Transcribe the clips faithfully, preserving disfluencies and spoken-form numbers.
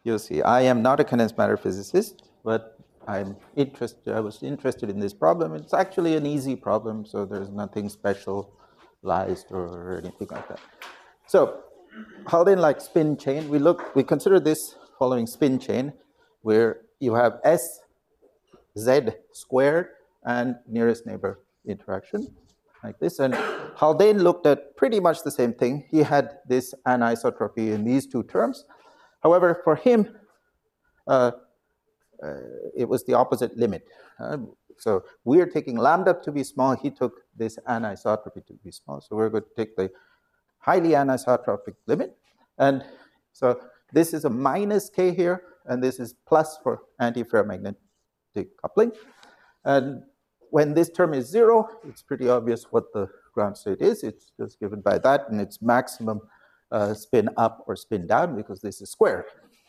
you'll see, I am not a condensed matter physicist, but I'm interested, I was interested in this problem. It's actually an easy problem, so there's nothing specialized or anything like that. So, Haldane-like spin chain, we look, we consider this following spin chain, where you have S, Z squared, and nearest neighbor interaction, like this. And Haldane looked at pretty much the same thing. He had this anisotropy in these two terms. However, for him, uh, uh, it was the opposite limit. Uh, so we're taking lambda to be small. He took this anisotropy to be small. So we're going to take the highly anisotropic limit. And so this is a minus k here, and this is plus for antiferromagnetic coupling. And when this term is zero, it's pretty obvious what the ground state is. It's just given by that, and it's maximum uh, spin up or spin down because this is squared.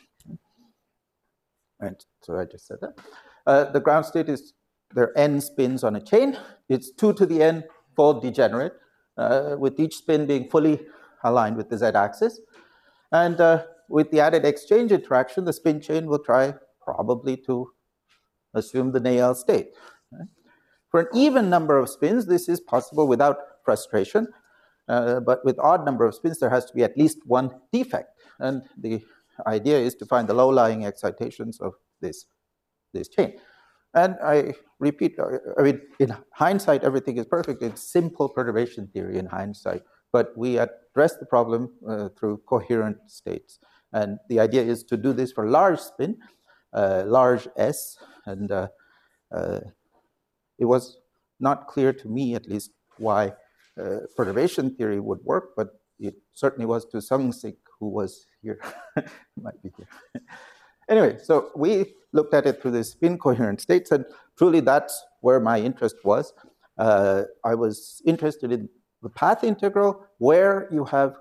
And so I just said that. Uh, the ground state is, there are n spins on a chain. It's two to the n fold degenerate, uh, with each spin being fully aligned with the z-axis. And uh, with the added exchange interaction, the spin chain will try probably to assume the Néel state. Right? For an even number of spins, this is possible without frustration. Uh, but with odd number of spins, there has to be at least one defect. And the idea is to find the low-lying excitations of this, this chain. And I repeat, I mean, in hindsight, everything is perfect. It's simple perturbation theory in hindsight. But we address the problem uh, through coherent states. And the idea is to do this for large spin, uh, large S. And uh, uh, it was not clear to me, at least, why uh, perturbation theory would work, but it certainly was to Sung-Sik, who was here, might be here. Anyway, so we looked at it through the spin coherent states, and truly that's where my interest was. Uh, I was interested in the path integral, where you have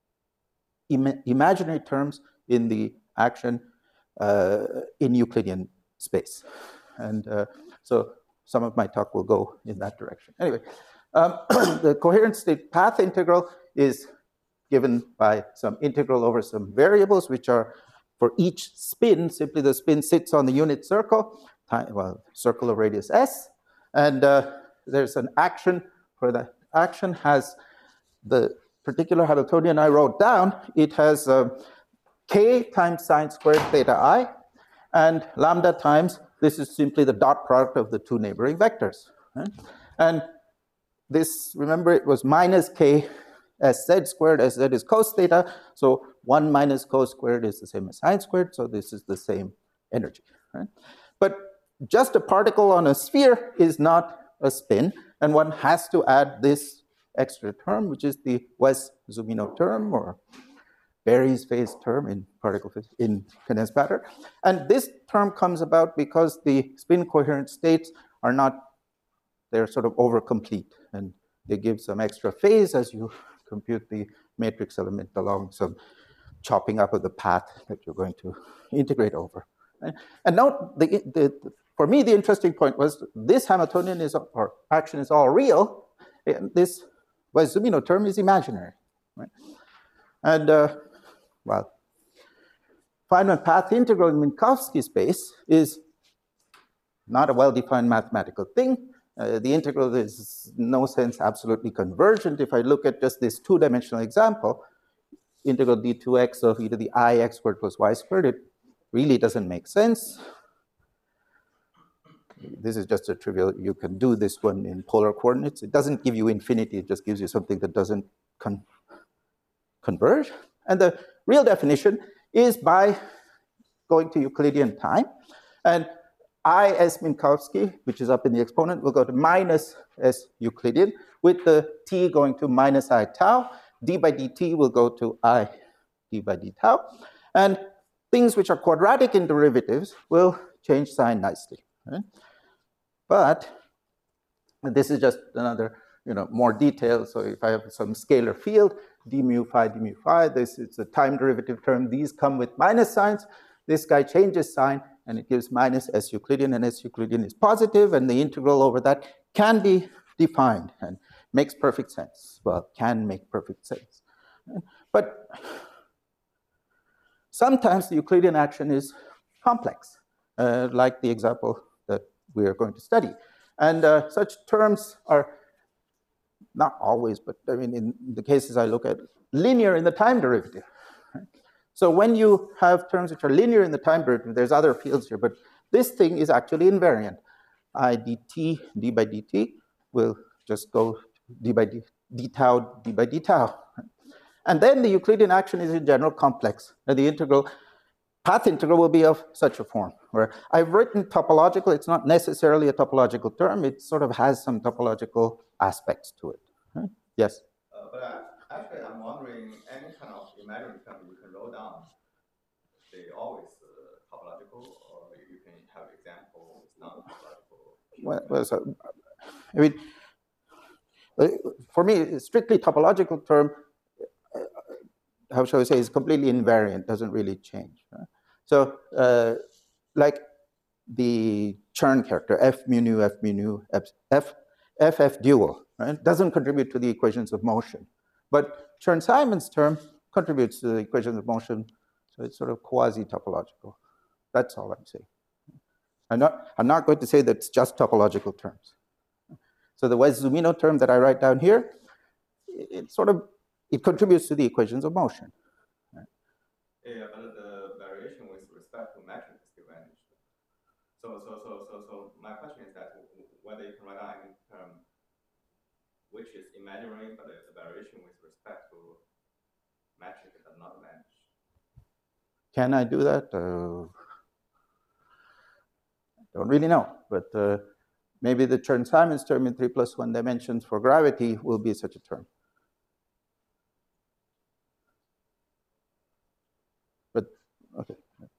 im imaginary terms in the action uh, in Euclidean space. And uh, so some of my talk will go in that direction. Anyway, um, the coherent state path integral is given by some integral over some variables, which are for each spin, simply the spin sits on the unit circle, time, well, circle of radius s, and uh, there's an action for the action has the particular Hamiltonian I wrote down. It has uh, k times sine squared theta I, and lambda times, this is simply the dot product of the two neighboring vectors. Right? And this, remember, it was minus k sz squared, sz is cos theta, so one minus cos squared is the same as sine squared, so this is the same energy. Right? But just a particle on a sphere is not a spin, and one has to add this extra term, which is the Wess-Zumino term, or Berry's phase term in particle in condensed matter. And this term comes about because the spin coherent states are not, they're sort of over-complete, and they give some extra phase as you compute the matrix element along some chopping up of the path that you're going to integrate over. Right? And note, the, the, for me, the interesting point was this Hamiltonian is, or action is all real, and this Wess-Zumino term is imaginary. Right? And, uh, well, Feynman path integral in Minkowski space is not a well-defined mathematical thing. Uh, the integral is in no sense absolutely convergent. If I look at just this two-dimensional example, integral d two x of e to the I x squared plus y squared, it really doesn't make sense. This is just a trivial, you can do this one in polar coordinates. It doesn't give you infinity, it just gives you something that doesn't con converge. And the real definition is by going to Euclidean time. And I s Minkowski, which is up in the exponent, will go to minus s Euclidean, with the t going to minus I tau. D by dt will go to I d by d tau. And things which are quadratic in derivatives will change sign nicely. Right? But this is just another, you know, more detail. So if I have some scalar field, d mu phi, d mu phi, this is a time derivative term. These come with minus signs. This guy changes sign, and it gives minus s Euclidean, and s Euclidean is positive, and the integral over that can be defined and makes perfect sense. Well, can make perfect sense. But Sometimes the Euclidean action is complex, uh, like the example that we are going to study. And uh, such terms are not always, but I mean, in the cases I look at, linear in the time derivative. Right? So when you have terms which are linear in the time derivative, there's other fields here, but this thing is actually invariant. I dt, d by dt will just go d by d, d tau, d by d tau. And then the Euclidean action is in general complex. And the integral, path integral will be of such a form, where I've written topological. It's not necessarily a topological term. It sort of has some topological aspects to it. Right? Yes? Uh, but I, actually, I'm wondering, any kind of imaginary term you can roll down, they always uh, topological, or you can have example, it's not topological. Well, well so, I mean, for me, a strictly topological term, how shall I say, is completely invariant, doesn't really change. Right? So, uh, like the Chern character, F mu nu, F mu nu, F, F, F, F dual, right, doesn't contribute to the equations of motion. But Chern-Simons term contributes to the equations of motion, so it's sort of quasi-topological. That's all I'm saying. I'm not, I'm not going to say that it's just topological terms. So the Wess-Zumino term that I write down here, it sort of, it contributes to the equations of motion. Right? Yeah, but the variation with respect to metric is still vanished. So, so, so, so, so my question is that whether you can write down any term which is imaginary, but the variation with respect to metric does not vanish. Can I do that? Uh, don't really know, but uh, maybe the Chern-Simons term in three plus one dimensions for gravity will be such a term. But, okay.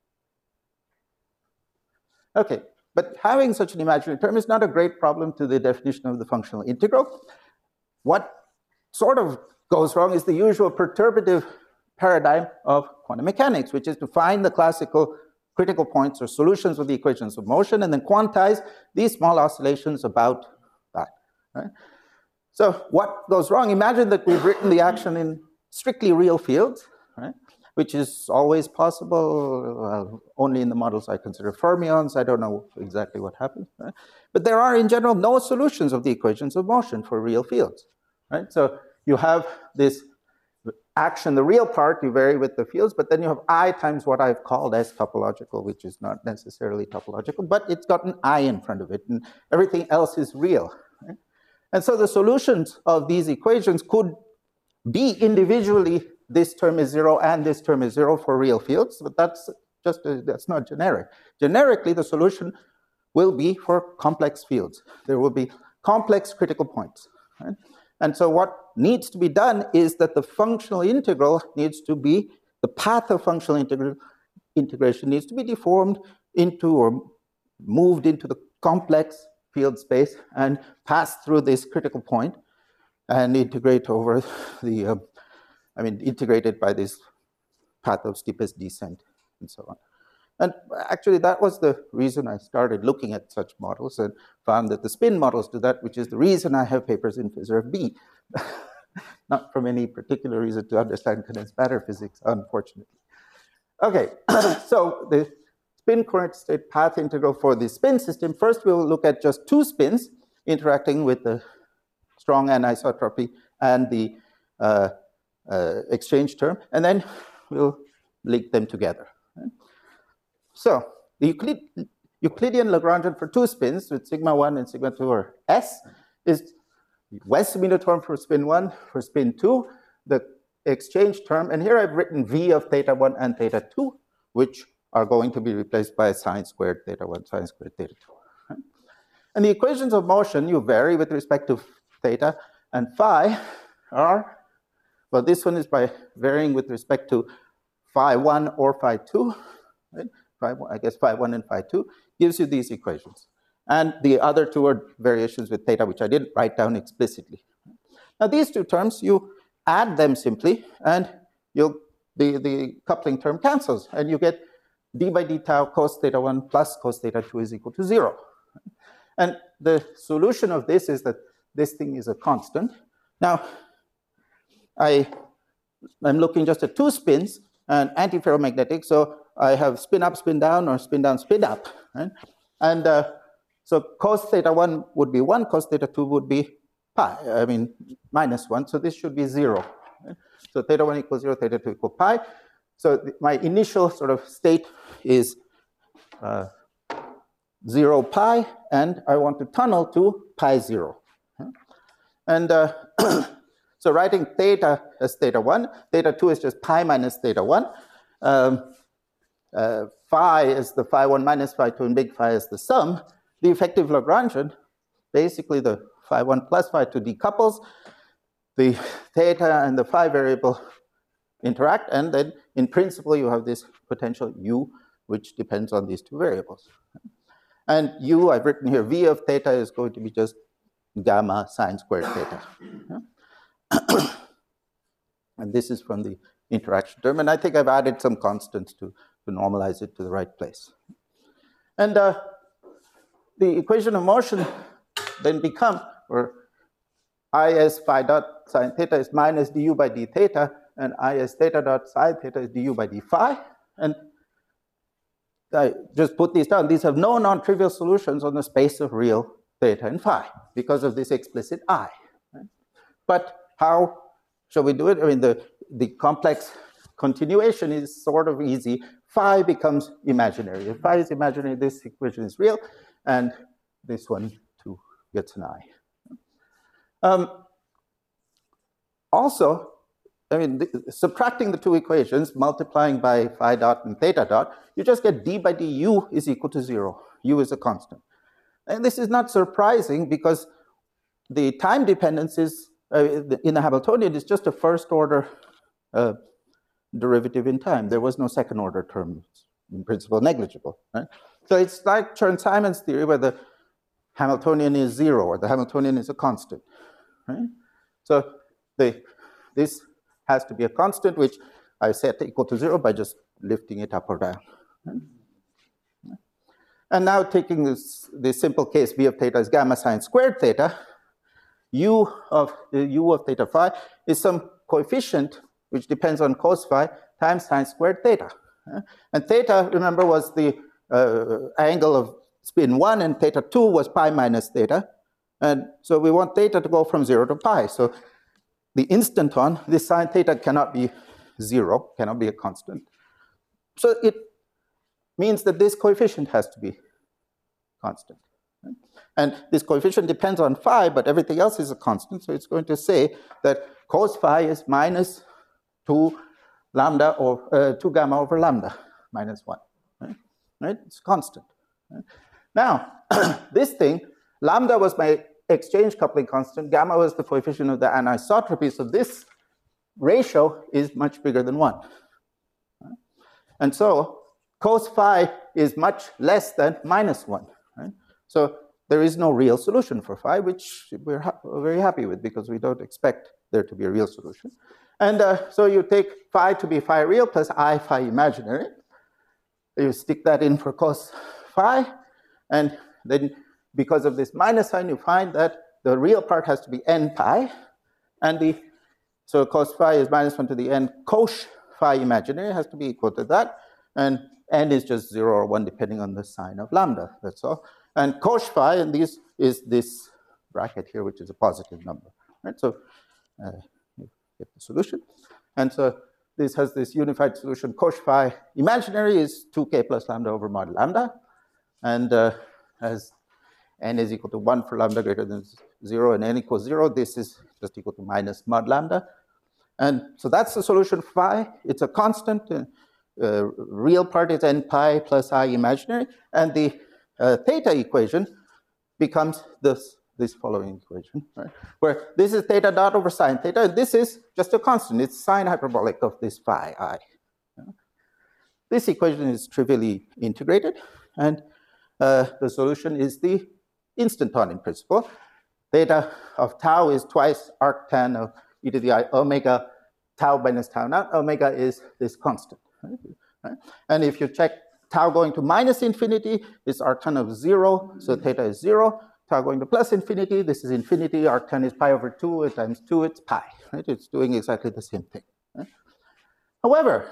Okay, but having such an imaginary term is not a great problem to the definition of the functional integral. What sort of goes wrong is the usual perturbative paradigm of quantum mechanics, which is to find the classical critical points or solutions of the equations of motion and then quantize these small oscillations about that. Right? So what goes wrong? Imagine that we've written the action in strictly real fields, right? Which is always possible, well, only in the models I consider fermions. I don't know exactly what happens. Right? But there are, in general, no solutions of the equations of motion for real fields. Right? So you have this action, the real part, you vary with the fields, but then you have I times what I've called S topological, which is not necessarily topological, but it's got an I in front of it, and everything else is real. Right? And so the solutions of these equations could be individually, this term is zero and this term is zero for real fields, but that's just, a, that's not generic. Generically, the solution will be for complex fields. There will be complex critical points. Right? And so what needs to be done is that the functional integral needs to be, the path of functional integral, integration needs to be deformed into or moved into the complex field space and pass through this critical point and integrate over the, uh, I mean, integrated by this path of steepest descent and so on. And actually, that was the reason I started looking at such models and found that the spin models do that, which is the reason I have papers in PhysRev B. Not from any particular reason to understand condensed matter physics, unfortunately. Okay, so the spin current state path integral for the spin system. First, we'll look at just two spins interacting with the strong anisotropy and the uh, uh, exchange term, and then we'll link them together. Right? So the Euclid, Euclidean Lagrangian for two spins with sigma one and sigma two, or S, is Wess-Zumino term for spin one, for spin two, the exchange term, and here I've written V of theta one and theta two, which are going to be replaced by sine squared theta one, sine squared theta two. Right? And the equations of motion, you vary with respect to theta and phi are, well, this one is by varying with respect to phi one or phi two, right? Phi one, I guess phi one and phi two gives you these equations. And the other two are variations with theta, which I didn't write down explicitly. Now, these two terms, you add them simply, and you'll, the, the coupling term cancels, and you get d by d tau cos theta one plus cos theta two is equal to zero. And the solution of this is that this thing is a constant. Now, I, I'm looking just at two spins, and antiferromagnetic. So I have spin up, spin down, or spin down, spin up. Right? And uh, so cos theta one would be one, cos theta two would be pi, I mean, minus one. So this should be zero. Right? So theta one equals zero, theta two equal pi. So my initial sort of state is uh, zero pi, and I want to tunnel to pi zero. And uh, so writing theta as theta one, theta two is just pi minus theta one. Um, uh, phi is the phi one minus phi two, and big phi is the sum. The effective Lagrangian, basically the phi one plus phi two decouples. The theta and the phi variable interact, and then in principle you have this potential u, which depends on these two variables. And u, I've written here, v of theta is going to be just gamma sine squared theta. Yeah? And this is from the interaction term, and I think I've added some constants to, to normalize it to the right place. And uh, the equation of motion then become, or I as phi dot sine theta is minus du by d theta, and I as theta dot sine theta is du by d phi. And I just put these down. These have no non-trivial solutions on the space of real theta and phi because of this explicit I. Right? But how shall we do it? I mean, the, the complex continuation is sort of easy. Phi becomes imaginary. If phi is imaginary, this equation is real, and this one too gets an I. Um, also, I mean, the, subtracting the two equations, multiplying by phi dot and theta dot, you just get d by du is equal to zero. U is a constant. And this is not surprising because the time dependence is, uh, in the Hamiltonian, is just a first order uh, derivative in time. There was no second order term, in principle negligible. Right? So it's like Chern-Simons theory where the Hamiltonian is zero or the Hamiltonian is a constant. Right? So the, this has to be a constant, which I set equal to zero by just lifting it up or down. Right? And now taking this, this simple case, v of theta is gamma sine squared theta, u of, uh, u of theta phi is some coefficient which depends on cos phi times sine squared theta. Uh, and theta, remember, was the uh, angle of spin one, and theta two was pi minus theta. And so we want theta to go from zero to pi. So the instanton, this sine theta cannot be zero, cannot be a constant. So it means that this coefficient has to be constant. Right? And this coefficient depends on phi, but everything else is a constant. So it's going to say that cos phi is minus two lambda or uh, two gamma over lambda minus one. Right? Right? It's constant. Right? Now, this thing, lambda was my exchange coupling constant, gamma was the coefficient of the anisotropy, so this ratio is much bigger than one. Right? And so cos phi is much less than minus one. Right? So there is no real solution for phi, which we're, ha we're very happy with because we don't expect there to be a real solution. And uh, so you take phi to be phi real plus I phi imaginary. You stick that in for cos phi, and then because of this minus sign, you find that the real part has to be n pi, and the so cos phi is minus one to the n. Cosh phi imaginary has to be equal to that, and n is just zero or one depending on the sign of lambda. That's all. And cosh phi, and this is this bracket here, which is a positive number. Right? So uh, you get the solution, and so this has this unified solution. Cosh phi imaginary is two k plus lambda over mod lambda, and uh, as n is equal to one for lambda greater than zero and n equals zero, this is just equal to minus mod lambda. And so that's the solution for phi. It's a constant. Uh, uh, real part is n pi plus I imaginary. And the uh, theta equation becomes this, this following equation, right? Where this is theta dot over sine theta, and this is just a constant. It's sine hyperbolic of this phi I. Yeah. This equation is trivially integrated, and uh, the solution is the instanton in principle. Theta of tau is twice arctan of e to the I omega tau minus tau naught. Omega is this constant. Right? Right? And if you check tau going to minus infinity, it's arctan of zero, so theta is zero. Tau going to plus infinity, this is infinity. Arctan is pi over two, times two, it's pi. Right? It's doing exactly the same thing. Right? However,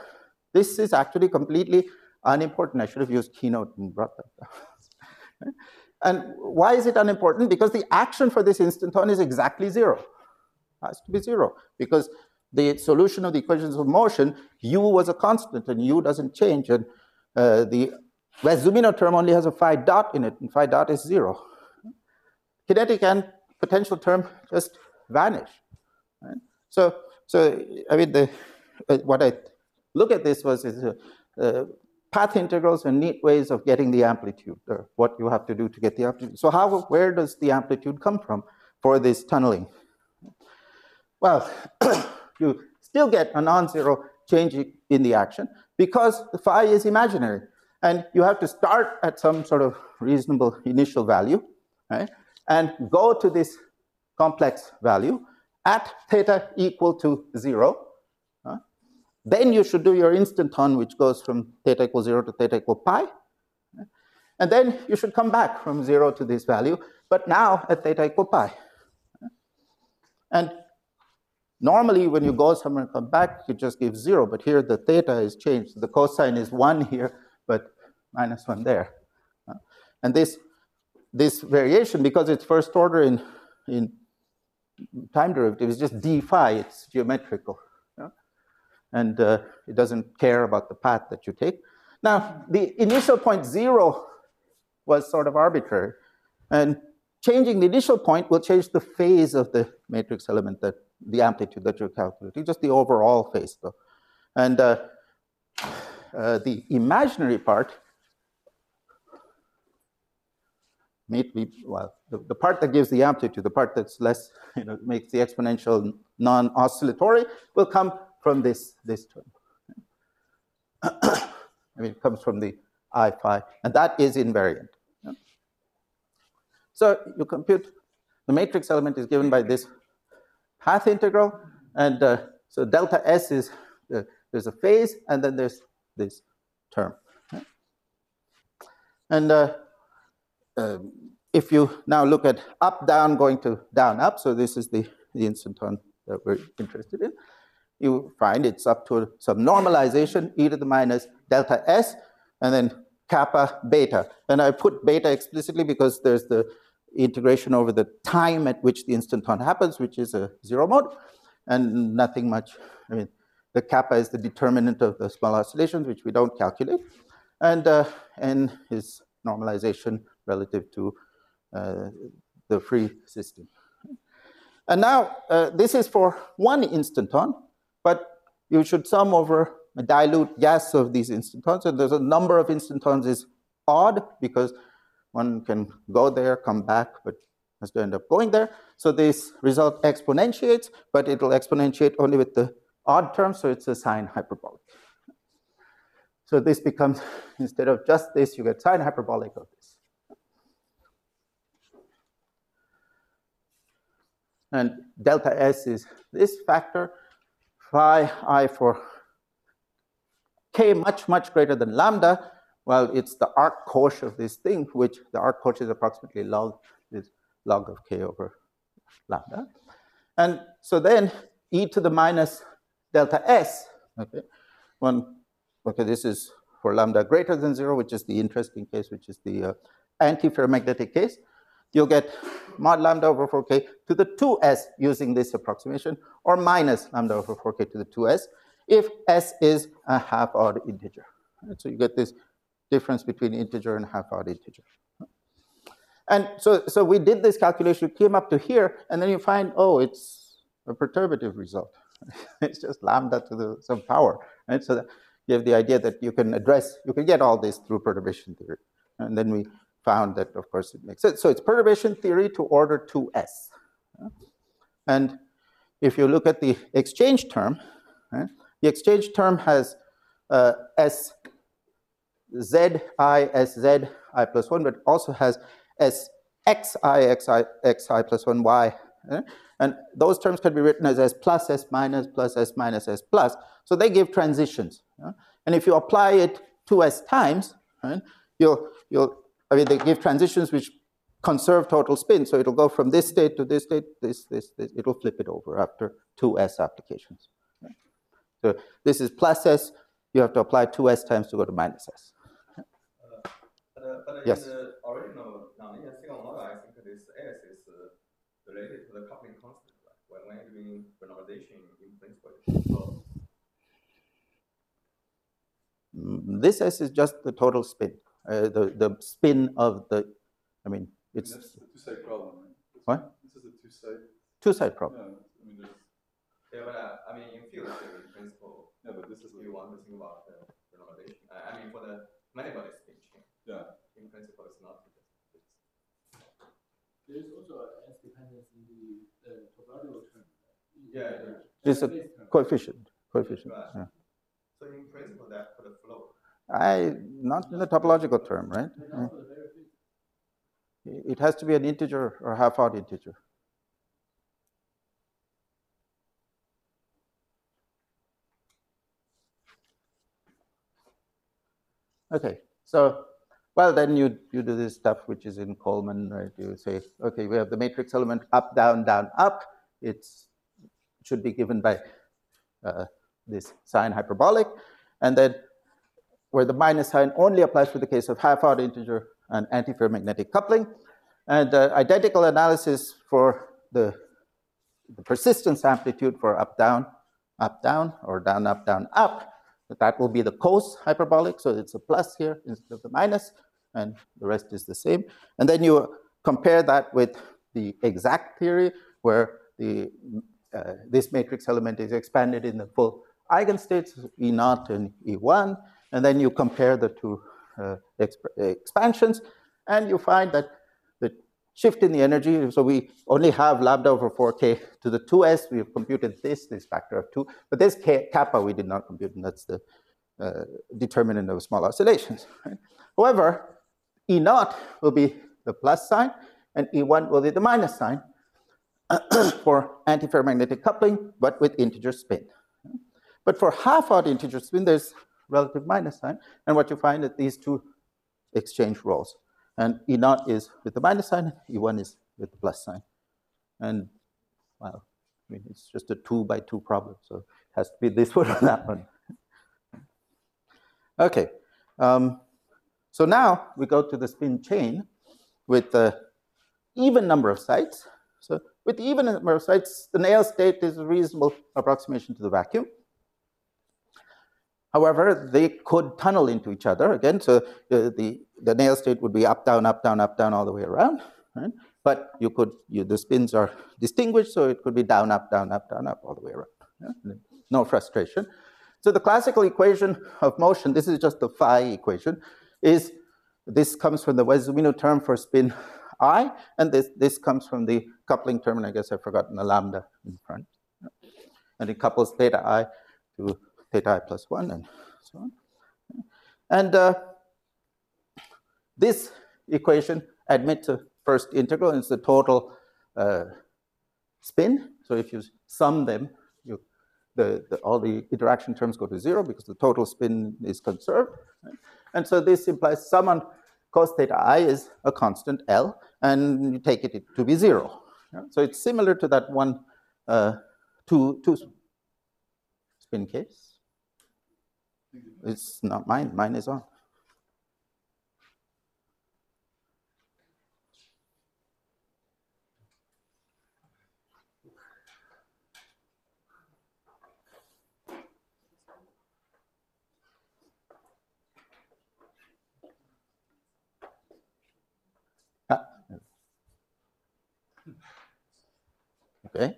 This is actually completely unimportant. I should have used Keynote and brought that down. And why is it unimportant? Because the action for this instanton is exactly zero. It has to be zero, because the solution of the equations of motion, u was a constant, and u doesn't change, and uh, the Wess-Zumino term only has a phi dot in it, and phi dot is zero. Kinetic and potential term just vanish. Right? So, so I mean, the, uh, what I look at this was is, uh, uh, path integrals are neat ways of getting the amplitude, or what you have to do to get the amplitude. So how, where does the amplitude come from for this tunneling? Well, you still get a non-zero change in the action because the phi is imaginary. And you have to start at some sort of reasonable initial value, right? And go to this complex value at theta equal to zero. Uh, then you should do your instanton, which goes from theta equals zero to theta equal pi. Right? And then you should come back from zero to this value, but now at theta equal pi. And normally, when you go somewhere and come back, you just give zero, but here the theta is changed. The cosine is one here, but minus one there. Uh, and this, this variation, because it's first order in, in time derivative, is just d phi, it's geometrical. Uh, and uh, it doesn't care about the path that you take. Now, the initial point zero was sort of arbitrary. And changing the initial point will change the phase of the matrix element, that the amplitude that you're calculating, just the overall phase, though. And uh, uh, the imaginary part may be, well, the, the part that gives the amplitude, the part that's less, you know, makes the exponential non-oscillatory, will come from this, this term. I mean, it comes from the I phi, and that is invariant. Yeah. So you compute, the matrix element is given by this path integral, and uh, so delta S is, uh, there's a phase, and then there's this term. Right? And uh, uh, if you now look at up, down, going to down, up, so this is the, the instanton that we're interested in, you find it's up to some normalization, e to the minus delta S, and then kappa beta. And I put beta explicitly because there's the integration over the time at which the instanton happens, which is a zero mode, and nothing much. I mean, the kappa is the determinant of the small oscillations, which we don't calculate, and uh, n is normalization relative to uh, the free system. And now, uh, this is for one instanton, but you should sum over a dilute gas of these instantons, and there's a number of instantons is odd because one can go there, come back, but has to end up going there. So this result exponentiates, but it'll exponentiate only with the odd term, so it's a sine hyperbolic. So this becomes, instead of just this, you get sine hyperbolic of this. And delta S is this factor, phi I for k much, much greater than lambda. Well, it's the arc cosh of this thing, which the arc cosh is approximately log, is log of k over lambda. And so then e to the minus delta S, okay, one, okay, this is for lambda greater than zero, which is the interesting case, which is the uh, anti-ferromagnetic case. You'll get mod lambda over four k to the two s using this approximation, or minus lambda over four k to the two s, if s is a half-odd integer. Right? So you get this difference between integer and half-odd integer. And so, so we did this calculation, came up to here, and then you find, oh, it's a perturbative result. It's just lambda to the some power. Right? So that you have the idea that you can address, you can get all this through perturbation theory. And then we found that, of course, it makes sense. So it's perturbation theory to order two s. And if you look at the exchange term, right, the exchange term has uh, s z I s z I plus one, but also has s x I x I x I plus one y. Right? And those terms can be written as s plus s minus plus s minus s plus. So they give transitions. Right? And if you apply it two s times, right, you'll you'll I mean, they give transitions which conserve total spin. So it'll go from this state to this state, this, this, this. It'll flip it over after two s applications. Right? So this is plus s you have to apply two s times to go to minus s. Uh, but uh, but yes. in the original nonlinear second order, I think this s is uh, related to the coupling constant, right? When we're doing renormalization in principle, so this s is just the total spin, uh, the the spin of the. I mean, it's. And that's the two-side problem, right? This what? One, this is a two-side. Two-side problem. Yeah, I mean, there's. Yeah, but uh, I mean, in field theory, in principle. Yeah, but this is. You want to think about the renormalization. Uh, I mean, for the many-body spin chain. Yeah. In principle, it's not. There is also an S dependence in the, the topological term. Yeah, yeah. There's a coefficient. Coefficient. Right. Yeah. So in principle, that could flow. I not in the topological term, right? Yeah. It has to be an integer or half-odd integer. Okay, so well then you you do this stuff which is in Coleman, right? You say, okay, we have the matrix element up, down, down, up. It's it should be given by uh, this sign hyperbolic, and then where the minus sign only applies for the case of half-odd integer and antiferromagnetic coupling, and uh, identical analysis for the, the persistence amplitude for up, down, up, down, or down, up, down, up. That will be the cos hyperbolic, so it's a plus here instead of the minus, and the rest is the same. And then you compare that with the exact theory, where the uh, this matrix element is expanded in the full eigenstates, E naught and E one, and then you compare the two uh, exp expansions, and you find that the shift in the energy, so we only have lambda over four k to the two s, we have computed this, this factor of two, but this k, kappa we did not compute, and that's the uh, determinant of small oscillations. Right? However, E naught will be the plus sign, and E one will be the minus sign for antiferromagnetic coupling, but with integer spin. But for half-odd integer spin, there's relative minus sign, and what you find is these two exchange roles. And E naught is with the minus sign, E one is with the plus sign. And, well, I mean, it's just a two by two problem, so it has to be this one or that one. Okay, um, so now we go to the spin chain with the even number of sites. So with the even number of sites, the Néel state is a reasonable approximation to the vacuum. However, they could tunnel into each other again, so uh, the, the Néel state would be up, down, up, down, up, down all the way around, right? But you could, you, the spins are distinguished, so it could be down, up, down, up, down, up all the way around. Yeah? No frustration. So the classical equation of motion, this is just the phi equation, is this comes from the Wess-Zumino term for spin I, and this, this comes from the coupling term, and I guess I've forgotten the lambda in front. And it couples theta I to theta I plus one, and so on. And uh, this equation admits a first integral, and it's the total uh, spin. So if you sum them, you, the, the, all the interaction terms go to zero because the total spin is conserved. Right? And so this implies sum on cos theta I is a constant L, and you take it to be zero. Yeah? So it's similar to that one uh, two, two spin case. It's not mine, mine is on. Ah. Okay.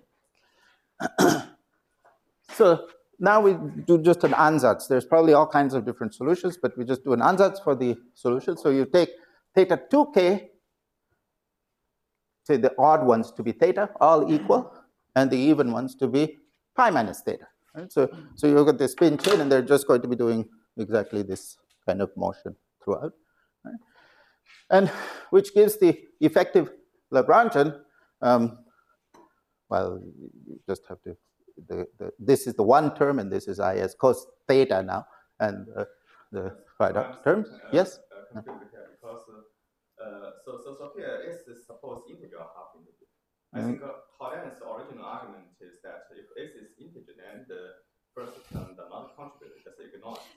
So now we do just an ansatz. There's probably all kinds of different solutions, but we just do an ansatz for the solution. So you take theta two k, say the odd ones to be theta, all equal, and the even ones to be pi minus theta. Right? So, so you look at the spin chain, and they're just going to be doing exactly this kind of motion throughout. Right? And which gives the effective Lagrangian, um, well, you just have to, the, the, this is the one term, and this is I as cos theta now, and uh, the phi dot terms. Uh, yes? Uh, because uh, so, so, so here is the supposed integer half integer. I Mm-hmm. think uh, Holland's original argument is that if x is integer, then the first term does not contribute, just ignore it.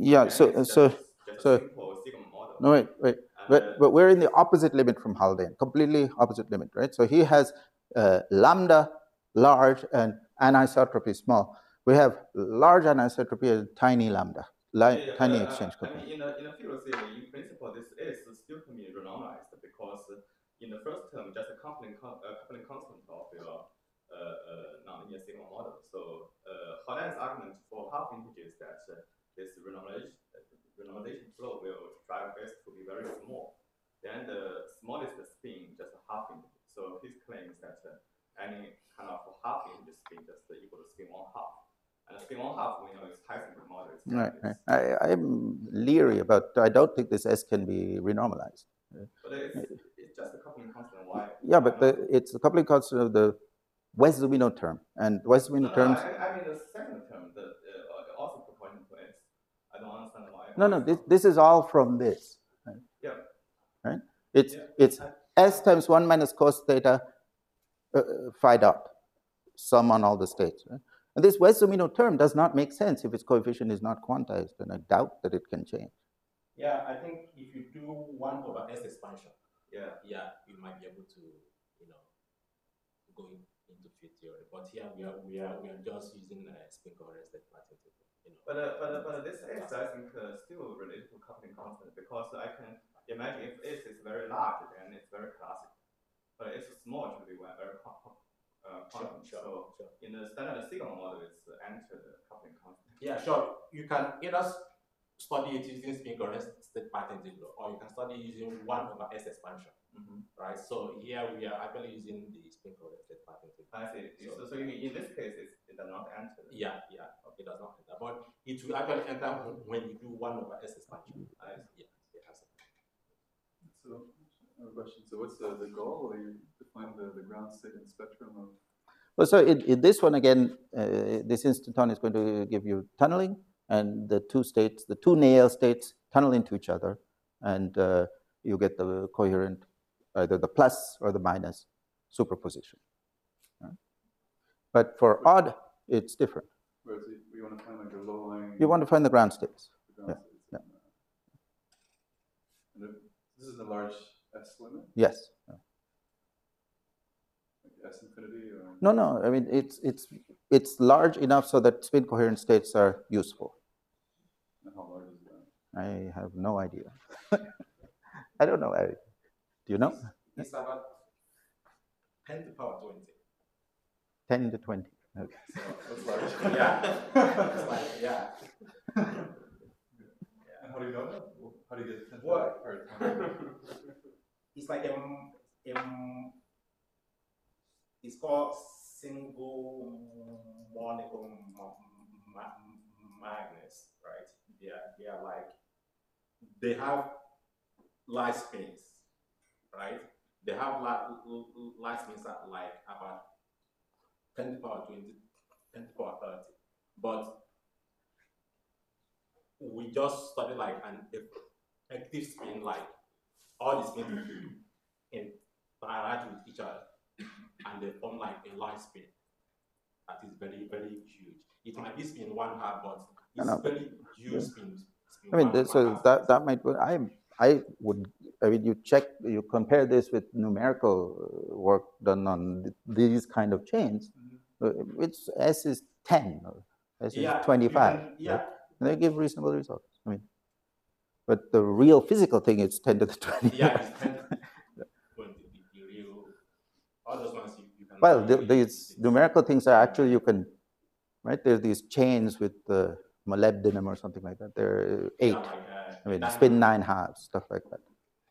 Yeah, then so it's so just, just so a simple sigma model. no wait wait, And, but, uh, but we're in the opposite limit from Haldane, completely opposite limit, right? So he has uh, lambda large and anisotropy small. We have large anisotropy and tiny lambda, li- yeah, yeah, tiny but, uh, exchange I coefficient. mean, in the, in the field theory, in principle, this is still can be renormalized because in the first term, just a coupling, con uh, coupling constant of your uh, uh, nonlinear sigma model. So uh, Haldane's argument for half integers that uh, this renormalization, uh, renormalization flow will drive S to be very small. Then the smallest spin just a half integer. So his claim is that uh, any kind of half integer spin just equal to spin one half. And spin one half, we know is Heisenberg model. It's Right, like right. I, I'm leery about. I don't think this S can be renormalized. But it's, it's just a coupling constant. Why? Yeah, why but the, it's the coupling constant of the Wess-Zumino term, and Wess-Zumino no, terms. No, I, I mean the second term, the uh, also proportional to S. I don't understand why. No, no. This this is all from this. Right? Yeah. Right. It's yeah. it's I, S times one minus cos theta uh, phi dot sum on all the states. Right? And this Wess-Zumino term does not make sense if its coefficient is not quantized, and I doubt that it can change. Yeah, I think if you do one over S expansion, yeah, yeah, you might be able to, you know, go in, into field theory. But here we are, we are, we are just using uh, spin coherence that pattern. You know. But uh, but uh, but this S I think uh, still related to coupling constant because I can imagine if S is very large, then it's very classical. But it's small, it should be very uh, quantum. Sure, sure, so sure. In the standard sigma model, it's enter the coupling constant. Yeah, sure. You can either study it using spin coherence state pattern integral, or you can study using one over S expansion. Mm-hmm. Right. So here we are actually using the spin coherence state pattern integral. I see. So, so, so in, in this case, it's, it does not enter. Yeah, yeah. Okay, it does not enter, but it will actually enter when you do one over S expansion. I see. Yeah. It has a So, I have a question. So, what's the, the goal? Will you define the, the ground state and spectrum of? Well, so in, in this one again, uh, this instanton is going to give you tunneling, and the two states, the two Néel states, tunnel into each other, and uh, you get the coherent, either the plus or the minus superposition. Right? But for odd, it's different. Whereas you want to find like a low lying. You want to find the ground states. The ground yeah. states yeah. And this is a large S limit? Yes. S infinity or? No, no. I mean, it's it's it's large enough so that spin coherent states are useful. And how large is that? I have no idea. I don't know. I, do you know? It's about ten to the power twenty. Ten to twenty. Okay. So that's large. Yeah. It's like, yeah. And how do you know that? How do you get ten to What? the power twenty? It's like um um. It's called single molecule ma magnets, right? They are, they are like, they have light spins, right? They have light, light spins at like about ten to the power twenty, ten to the power thirty. But we just studied like an active spin, like all the spins interact with each other, and they form like a light spin that is very, very huge. It might be spin one half, but it's no, no, very huge yeah. spin. spin I mean, one, so one that that might. I I would. I mean, you check, you compare this with numerical work done on th these kind of chains. Mm-hmm. It's S is ten, or S yeah, is twenty-five. Can, yeah, right? And they give reasonable results. I mean, but the real physical thing is ten to the twenty. Yeah, it's ten to the twenty. The real, all those ones you, you can. Well, the, these numerical things are actually, you can, right? There's these chains with the molybdenum or something like that. They're eight. Yeah, like, uh, I mean, spin nine halves, stuff like that.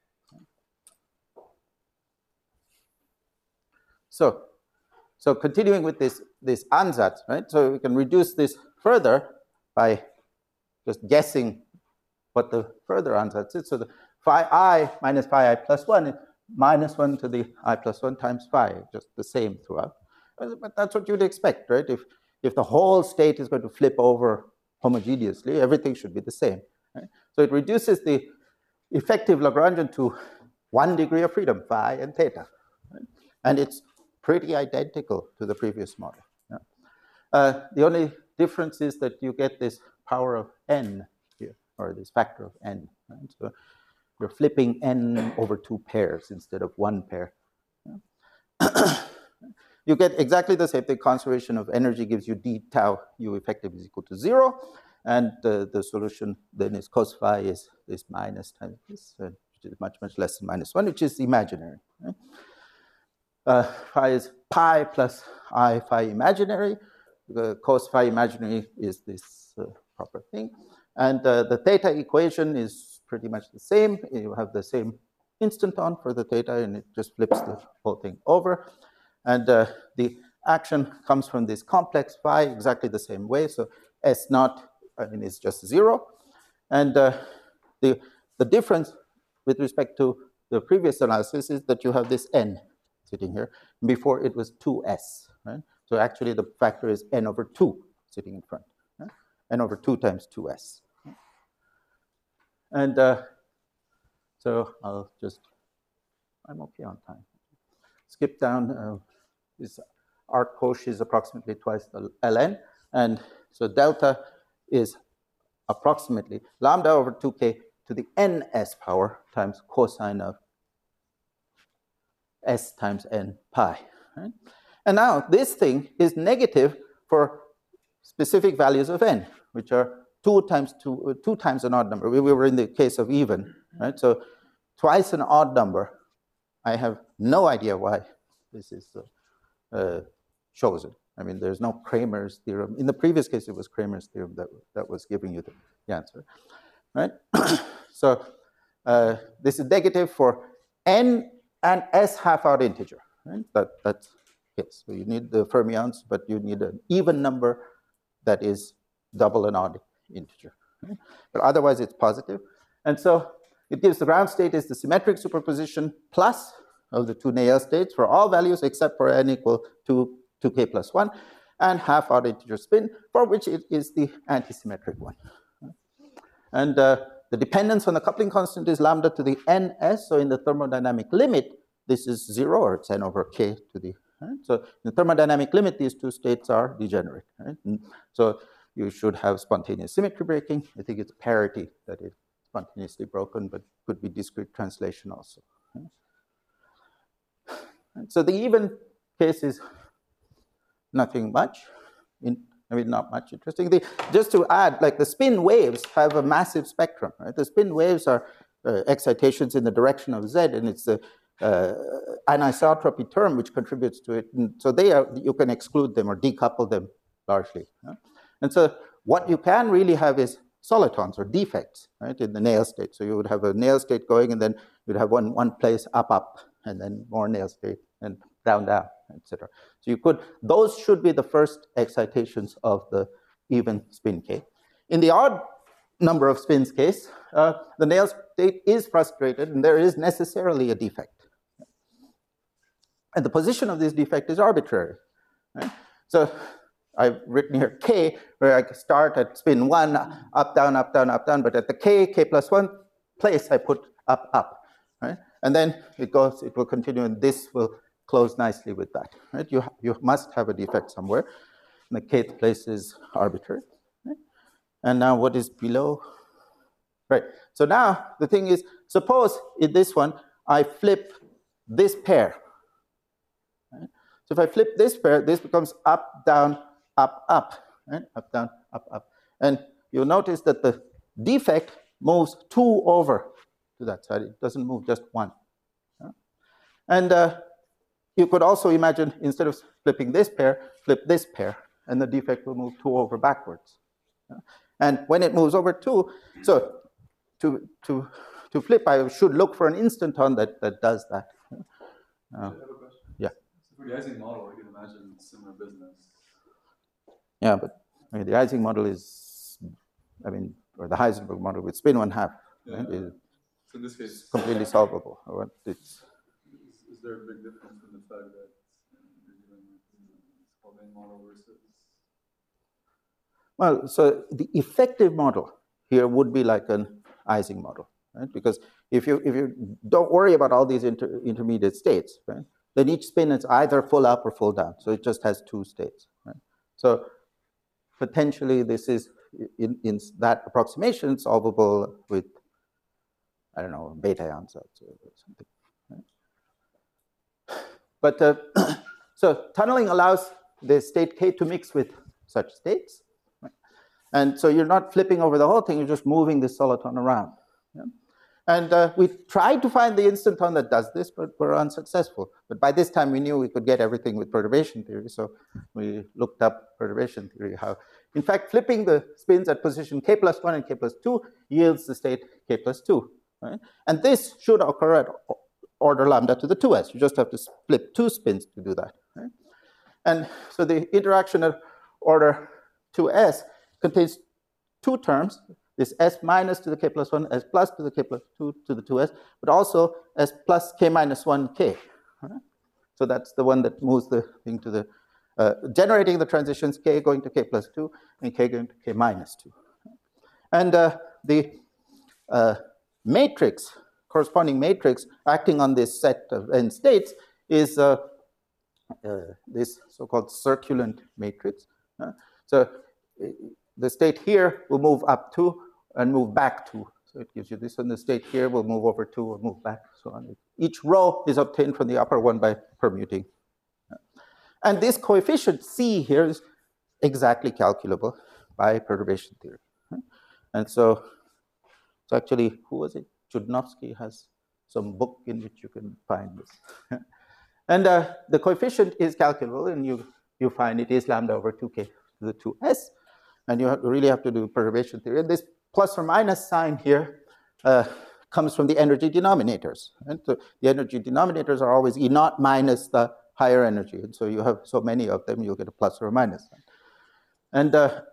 So, so continuing with this this ansatz, right? So we can reduce this further by just guessing what the further ansatz is. So the phi I minus phi I plus one is minus one to the I plus one times phi, just the same throughout. But that's what you'd expect, right? If if the whole state is going to flip over homogeneously, everything should be the same. Right? So it reduces the effective Lagrangian to one degree of freedom, phi and theta. Right? And it's pretty identical to the previous model. Yeah? Uh, the only difference is that you get this power of n here. or this factor of n. Right? So you're flipping n over two pairs instead of one pair. You get exactly the same thing. Conservation of energy gives you d tau u effective is equal to zero. And uh, the solution then is cos phi is this minus times this, uh, which is much, much less than minus one, which is imaginary. Right? Uh, phi is pi plus I phi imaginary. The cos phi imaginary is this uh, proper thing. And uh, the theta equation is pretty much the same. You have the same instanton for the theta, and it just flips the whole thing over. And uh, the action comes from this complex phi exactly the same way. So S naught, I mean, is just zero. And uh, the, the difference with respect to the previous analysis is that you have this n sitting here. Before it was two s, right? So actually the factor is n over two sitting in front. Right? N over two times two s. And uh, so I'll just, I'm okay on time. Skip down. Uh, this arc cosh is approximately twice the ln. And so delta is approximately lambda over two k to the ns power times cosine of s times n pi. Right? And now this thing is negative for specific values of n, which are two times two, two times an odd number. We were in the case of even, right? So twice an odd number. I have no idea why this is uh, uh, chosen. I mean, there's no Kramer's theorem. In the previous case, it was Kramer's theorem that, that was giving you the, the answer, right? So uh, this is negative for n and s half-odd integer, right? That, that's the case. So you need the fermions, but you need an even number that is double an odd integer. Right? But otherwise, it's positive. And so it gives the ground state is the symmetric superposition plus of the two Néel states for all values except for n equal to two k plus one, and half-odd integer spin, for which it is the antisymmetric one. And uh, the dependence on the coupling constant is lambda to the ns, so in the thermodynamic limit, this is zero, or it's n over k to the, right? So in the thermodynamic limit, these two states are degenerate, right? And so you should have spontaneous symmetry breaking. I think it's parity that is spontaneously broken, but could be discrete translation also. Right? And so the even case is nothing much. In, I mean, not much interesting. The, just to add, like the spin waves have a massive spectrum, right? The spin waves are uh, excitations in the direction of z, and it's the uh, anisotropy term which contributes to it. And so they are, you can exclude them or decouple them largely. Right? And so what you can really have is solitons or defects, right, in the Néel state. So you would have a Néel state going, and then you'd have one, one place up, up, and then more Néel state, and down, down, et cetera. So you could, those should be the first excitations of the even spin K. In the odd number of spins case, uh, the Néel state is frustrated, and there is necessarily a defect. And the position of this defect is arbitrary. Right? So I've written here K, where I start at spin one, up, down, up, down, up, down, but at the K, K plus one place, I put up, up. Right? And then it goes, it will continue, and this will close nicely with that. Right? You, you must have a defect somewhere. And the kth place is arbitrary. Right? And now what is below? Right. So now the thing is, suppose in this one, I flip this pair. Right? So if I flip this pair, this becomes up, down, up, up. Right? Up, down, up, up. And you'll notice that the defect moves two over to that side. It doesn't move just one. Yeah? And uh, you could also imagine, instead of flipping this pair, flip this pair, and the defect will move two over backwards. Yeah? And when it moves over two, so to, to, to flip, I should look for an instanton that, that does that. Uh, I have a question. Yeah. So for the Ising model, I can imagine similar business. Yeah, but I mean, the Ising model is, I mean, or the Heisenberg model with spin one half, Yeah. right, is So in this case, completely solvable. Or it's, is, is there a big difference in the fact that you're dealing with Spalding model versus? well, so the effective model here would be like an Ising model, right? Because if you if you don't worry about all these inter, intermediate states, right, then each spin is either full up or full down. So it just has two states, right? So potentially this is in, in that approximation, solvable with, I don't know, beta ansatz or something. Right? But uh, so tunneling allows the state K to mix with such states. Right? And so you're not flipping over the whole thing, you're just moving the soliton around. Yeah? And uh, we tried to find the instanton that does this, but we're unsuccessful. But by this time, we knew we could get everything with perturbation theory, so we looked up perturbation theory, how, in fact, flipping the spins at position k plus one and k plus two yields the state k plus two. Right? And this should occur at order lambda to the two s. You just have to flip two spins to do that. Right? And so the interaction at order two s contains two terms, this s minus to the k plus one, s plus to the k plus two to the two s, but also s plus k minus one k. Right? So that's the one that moves the thing to the, uh, generating the transitions k going to k plus two and k going to k minus two. And uh, the uh, matrix, corresponding matrix acting on this set of n states is uh, uh, this so-called circulant matrix. Uh, so uh, the state here will move up two and move back two. So it gives you this, and the state here will move over two or move back, so on. Each row is obtained from the upper one by permuting. And this coefficient C here is exactly calculable by perturbation theory. And so, so actually, who was it? Chudnovsky has some book in which you can find this. And uh, the coefficient is calculable, and you, you find it is lambda over two k to the two s. And you have, really have to do perturbation theory. And this plus or minus sign here uh, comes from the energy denominators. Right? So the energy denominators are always E naught minus the higher energy. And so you have so many of them, you'll get a plus or a minus sign. And uh,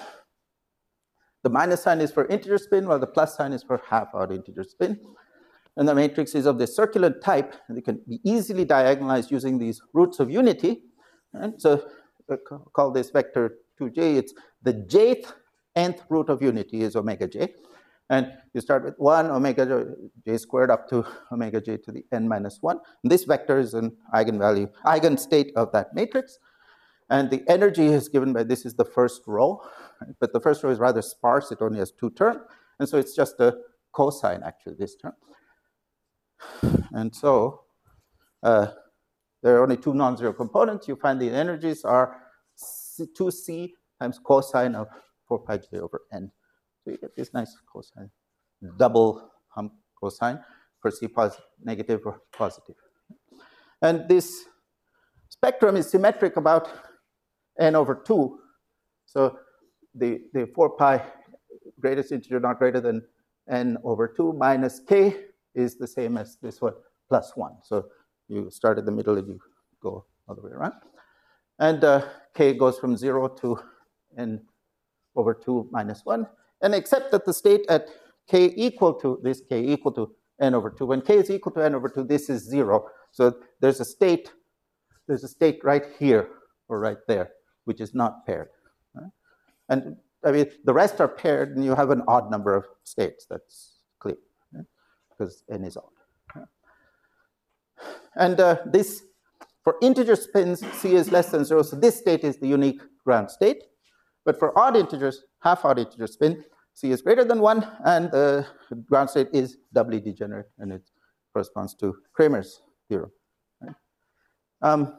the minus sign is for integer spin, while the plus sign is for half-odd integer spin. And the matrix is of the circulant type, and it can be easily diagonalized using these roots of unity. And so uh, call this vector two j. It's the jth nth root of unity is omega j. And you start with one omega j squared up to omega j to the n minus one. And this vector is an eigenvalue, eigenstate of that matrix. And the energy is given by, this is the first row, right? But the first row is rather sparse. It only has two terms. And so it's just a cosine, actually, this term. And so uh, there are only two non-zero components. You find the energies are two c times cosine of four pi j over n. So you get this nice cosine, double hump cosine for c positive, negative, or positive. And this spectrum is symmetric about n over two. So the, the four pi greatest integer not greater than n over two minus k is the same as this one plus one. So you start at the middle and you go all the way around. And uh, k goes from zero to n over two minus one. And except that the state at k equal to, this k equal to n over two, when k is equal to n over two, this is zero. So there's a state, there's a state right here or right there, which is not paired. Right? And I mean, the rest are paired, and you have an odd number of states. That's clear, right? Because n is odd. Right? And uh, this, for integer spins, c is less than zero. So this state is the unique ground state. But for odd integers, half-odd integer spin, c is greater than one, and the ground state is doubly degenerate, and it corresponds to Kramer's theorem. Right? Um,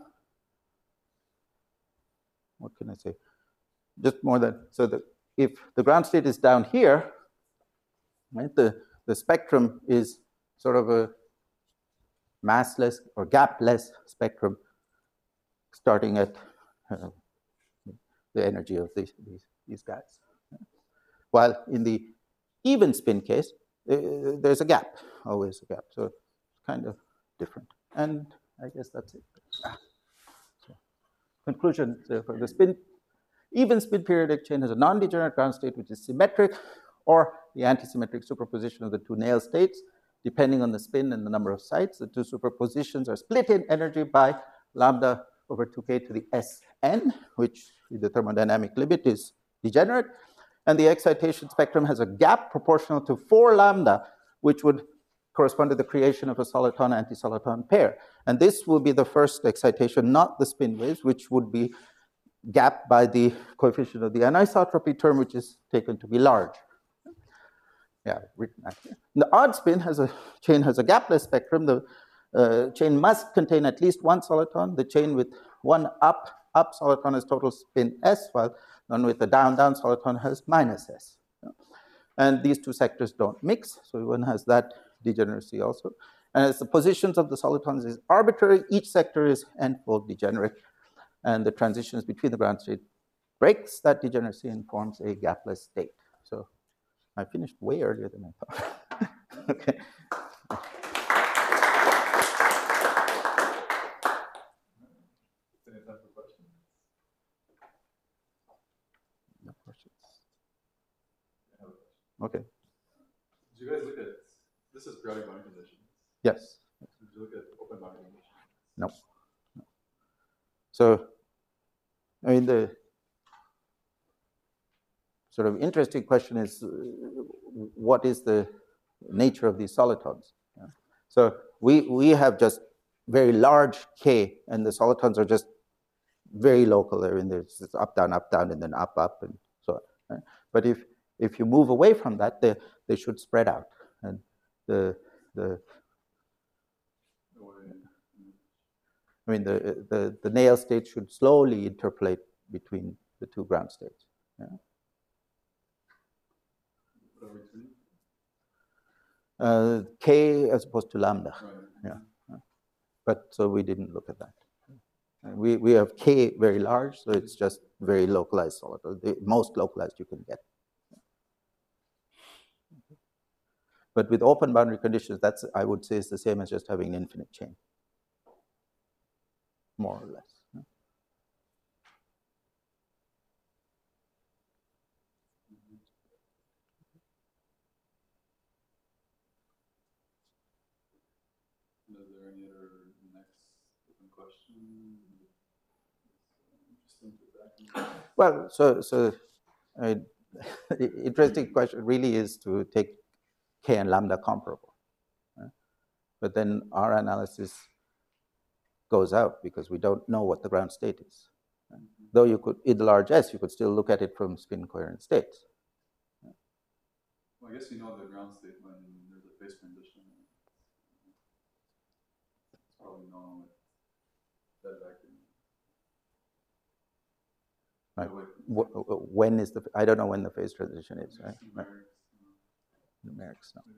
what can I say? Just more than, so that if the ground state is down here, right, the, the spectrum is sort of a massless or gapless spectrum starting at uh, the energy of these, these, these guys. While in the even spin case, uh, there's a gap, always a gap. So it's kind of different. And I guess that's it. Ah. So, conclusion, so for the spin, even spin periodic chain has a non-degenerate ground state which is symmetric, or the antisymmetric superposition of the two Néel states, depending on the spin and the number of sites. The two superpositions are split in energy by lambda over two k to the Sn, which with the thermodynamic limit is degenerate. And the excitation spectrum has a gap proportional to four lambda, which would correspond to the creation of a soliton-anti-soliton pair. And this will be the first excitation, not the spin waves, which would be gapped by the coefficient of the anisotropy term, which is taken to be large. Yeah, written out here. The odd spin has a chain has a gapless spectrum. The uh, chain must contain at least one soliton. The chain with one up up soliton has total spin s, while one with the down down soliton has minus s. And these two sectors don't mix, so one has that degeneracy also. And as the positions of the solitons is arbitrary, each sector is n-fold degenerate, and the transitions between the ground state breaks that degeneracy and forms a gapless state. So I finished way earlier than I thought. Okay. Any time for questions? No questions. I have a question. Okay. Did you guys look at, this is periodic boundary conditions. Yes. Did you look at open boundary conditions? No. no. So, I mean, the sort of interesting question is, uh, what is the nature of these solitons? Yeah. So we, we have just very large K, and the solitons are just very local. I mean, there's up, down, up, down, and then up, up, and so on. Right? But if, if you move away from that, they, they should spread out. And the, the I mean, the, the, the nail state should slowly interpolate between the two ground states. Yeah. Uh, K as opposed to lambda. Right. Yeah. yeah. But so we didn't look at that. And we, we have K very large, so it's just very localized solid, the most localized you can get. But with open boundary conditions, that's, I would say, is the same as just having an infinite chain, more or less. Yeah. Is there any other next open question? Well, so, so I mean, the interesting question really is to take K and lambda comparable. Right? But then our analysis goes out because we don't know what the ground state is. Right? Though you could, in the large S, you could still look at it from spin coherent states. Well, I guess you know the ground state when there's a phase transition. It's probably known with that vacuum. Right. So when is the, I don't know when the phase transition is, right? right. Numerics, no.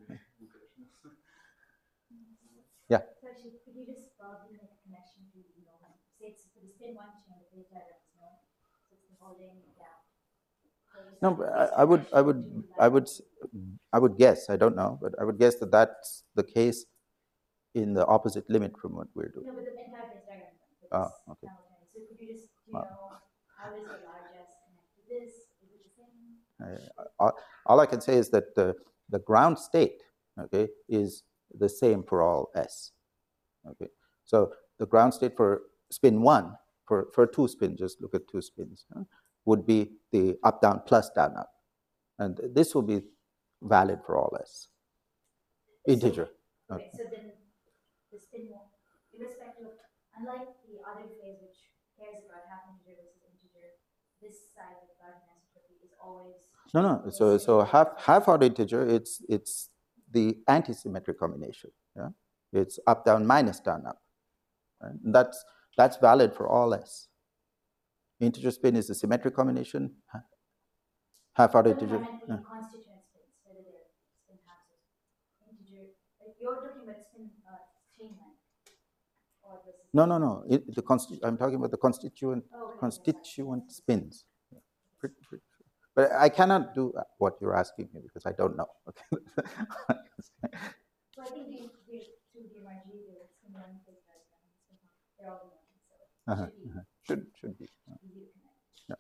Yeah. So actually, could you just broadly make a connection to, you know, say it's for the spin one chain, the phase diagram is known, so it's the holding gap. No, but I, I would, I would, I would, I would guess. I don't know, but I would guess that that's the case in the opposite limit from what we're doing. No, but the entire phase diagram. Oh, okay. So could you just, do you know, how does the large S connect to this? Is it the same? I, all, all I can say is that the the ground state, okay, is the same for all S. Okay, so the ground state for spin one, for for two spins, just look at two spins, huh, would be the up down plus down up, and this will be valid for all S. Integer. Okay, Okay. so then the spin one, irrespective of, unlike the other phase which cares about half integer versus integer, this side of Gaussian anisotropy is always No, no. So, so half half odd integer. It's it's the antisymmetric combination. Yeah, it's up down minus down up. Right? And that's that's valid for all S. Integer spin is a symmetric combination. Half odd integer. Yeah. Constituent spins, whether they're spin halves or integer. Like you're talking about spin uh, chain length. Or versus No, no, no. It, the consti I'm talking about the constituent oh, okay, constituent spins. Yeah. Pretty, pretty. But I cannot do what you're asking me because I don't know. Okay. So I think the the two D M R G, the spin one, phase diagram, spin one, they're all the same. So Uh-huh, it should be uh-huh. Should should be. Uh, easy to connect. yeah.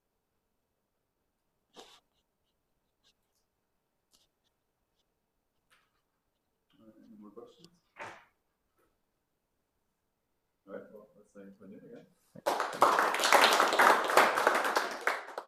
Any more questions? All right, well, let's thank Punya again.